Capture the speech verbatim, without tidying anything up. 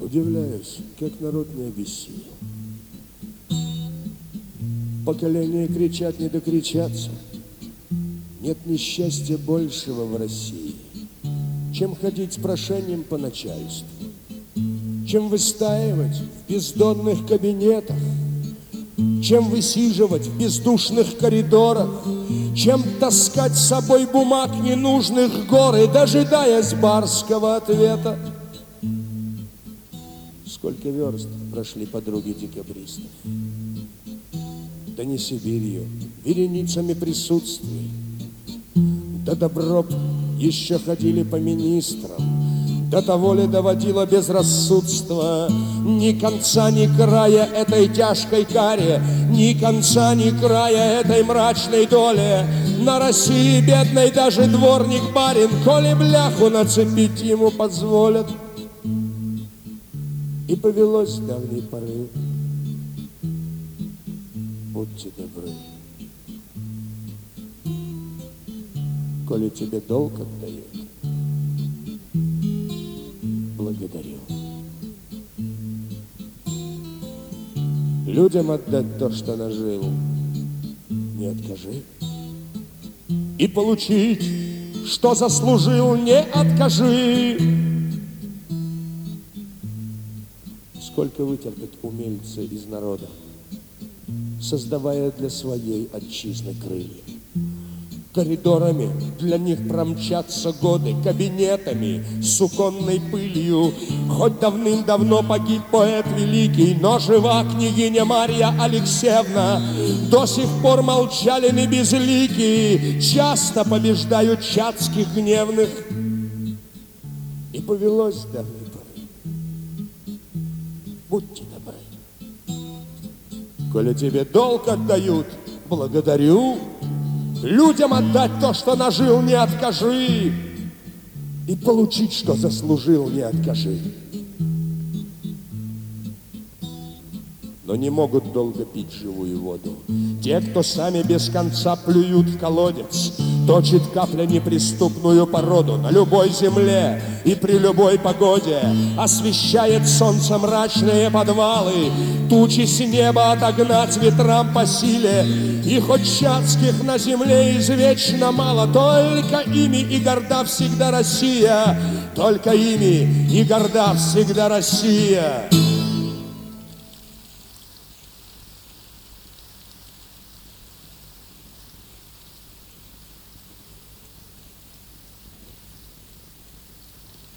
Удивляюсь, как народ не обессилел. Поколения кричат, не докричаться. Нет несчастья большего в России, чем ходить с прошением по начальству, чем выстаивать в бездонных кабинетах, чем высиживать в бездушных коридорах, чем таскать с собой бумаг ненужных горы, дожидаясь барского ответа. Сколько верст прошли подруги декабристов, да не Сибирью, вереницами присутствий. Да добро б еще ходили по министрам, до того ли доводило безрассудство. Ни конца, ни края этой тяжкой каре, ни конца, ни края этой мрачной доле. На России бедной даже дворник-барин, коли бляху нацепить ему позволят. И повелось с давней поры. Будьте добры, коли тебе долг отдают, благодарю. Людям отдать то, что нажил, не откажи. И получить, что заслужил, не откажи. Сколько вытерпят умельцы из народа, создавая для своей отчизны крылья. Коридорами для них промчатся годы, кабинетами с суконной пылью. Хоть давным-давно погиб поэт великий, но жива княгиня Марья Алексеевна. До сих пор молчали безликие, часто побеждают чацких гневных. И повелось с давней поры. Будьте добры, коли тебе долг отдают, благодарю. Людям отдать то, что нажил, не откажи. И получить, что заслужил, не откажи. Но не могут долго пить живую воду те, кто сами без конца плюют в колодец. Точит капля неприступную породу на любой земле и при любой погоде. Освещает солнце мрачные подвалы, тучи с неба отогнать ветрам по силе. И хоть чацких на земле извечно мало, только ими и горда всегда Россия, только ими и горда всегда Россия.